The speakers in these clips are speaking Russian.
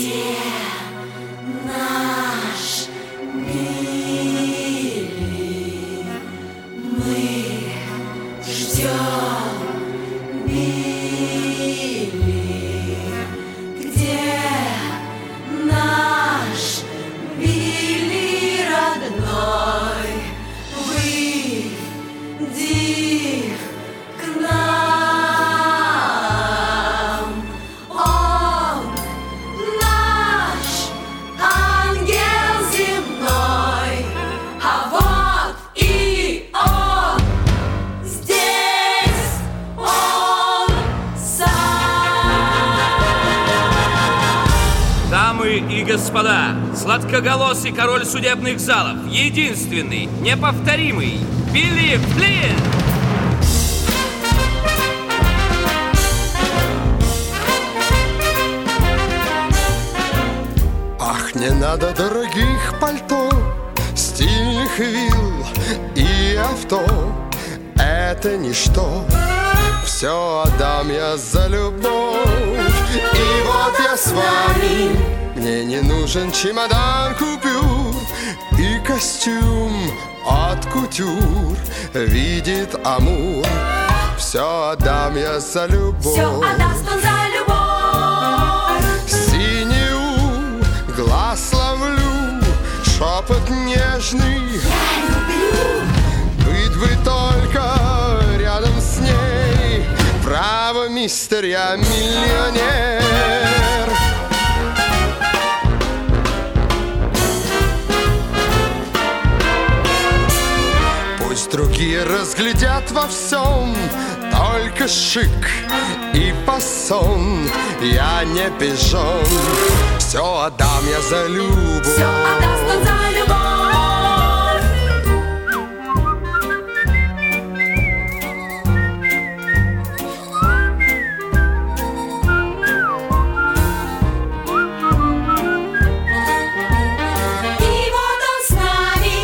наш Билли? Мы ждем Билли. Где наш Билли родной? Выйди к нам. Он наш ангел земной, а вот и он здесь, он сам. Дамы и господа, сладкоголосый король судебных залов, единственный, неповторимый Билли Флинн! Ах, не надо дорогих пальто, стильных вилл и авто. Это ничто, все отдам я за любовь. И вот я с вами, мне не нужен чемодан купюр и костюм от кутюр. Видит Амур, все отдам я за любовь. Все отдаст он за любовь. Синюю глаз ловлю, шепот нежный. Я люблю. Быть бы только рядом с ней. Право, мистер, я миллионер. Пусть другие разглядят во всем только шик и фасон. Я не пижон, все отдам я за любовь. Все отдаст он за любовь. И вот он с нами.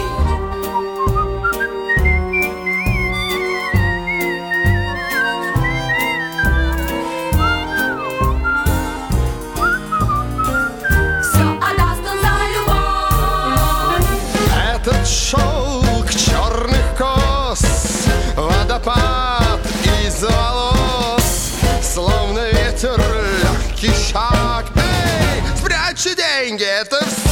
Все отдаст он за любовь. Этот шелк черных кос, водопад из волос, словно ветер, легкий шаг. Эй, спрячьте деньги, это все.